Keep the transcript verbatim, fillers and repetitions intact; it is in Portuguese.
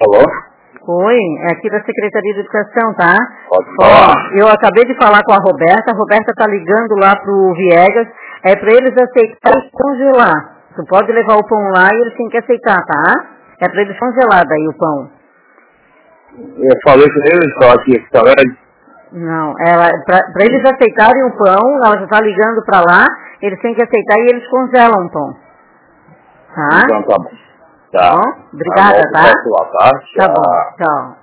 Alô? Oi, é aqui da Secretaria de Educação, tá? Pode falar. Ó, eu acabei de falar com a Roberta, a Roberta tá ligando lá pro Viegas, é pra eles aceitarem congelar. Tu pode levar o pão lá e eles têm que aceitar, tá? É pra eles congelar daí o pão. Eu falei com eles, só aqui, que tá vendo? Não, ela, pra, pra eles aceitarem o pão, ela já tá ligando pra lá, eles têm que aceitar e eles congelam o pão. Tá? Então tá bom. Tá. Bom, obrigada, tá? Lá, tá? Tá bom, tchau.